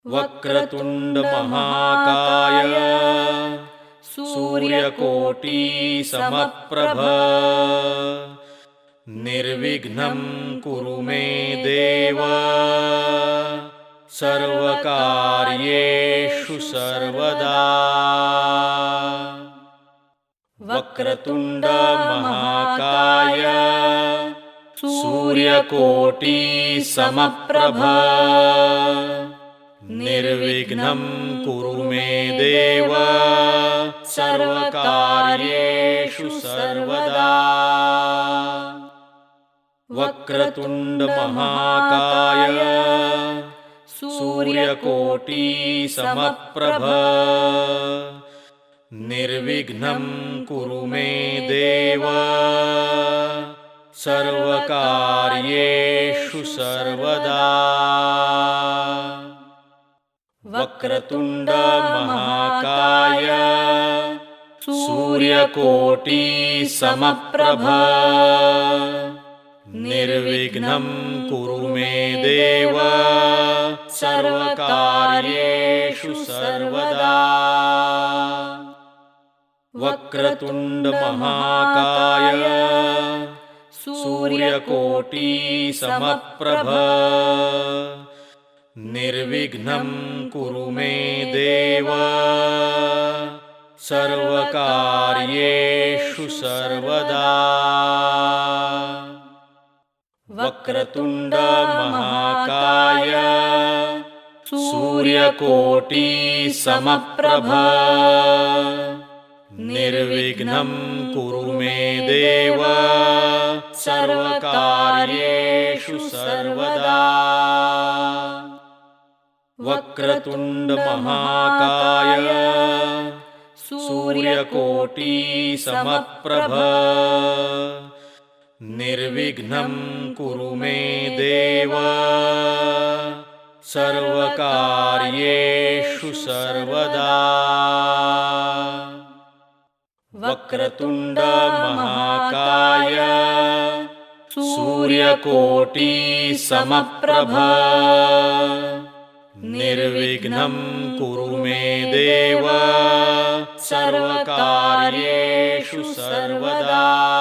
वक्रतुंड महाकाय सूर्यकोटि समप्रभ निर्विघ्नं कुरु मे देव सर्वकार्येषु सर्वदा। वक्रतुंड महाकाय सूर्यकोटि समप्रभ निर्विघ्नं कुरु मे देव सर्वकार्येषु सर्वदा। वक्रतुंड महाकाय सूर्यकोटि समप्रभ निर्विघ्नं कुरु मे देव सर्वकार्येषु सर्वदा। वक्रतुंड महाकाय सूर्यकोटि समप्रभ निर्विघ्नं कुरु मे देव सर्वकार्येषु सर्वदा। वक्रतुंड महाकाय सूर्यकोटि समप्रभ निर्विघ्नं कुरु मे देव सर्वकार्येषु सर्वदा। वक्रतुंड महाकाय सूर्यकोटि समप्रभ निर्विघ्नं कुरु मे देव सर्वकार्येषु सर्वदा। वक्रतुंड महाकाय सूर्यकोटि समप्रभ निर्विघ्नं कुरु मे देव सर्वकार्येषु सर्वदा। वक्रतुंड महाकाय सूर्यकोटि समप्रभ निर्विघ्नं कुरु मे देव सर्वकार्येषु सर्वदा।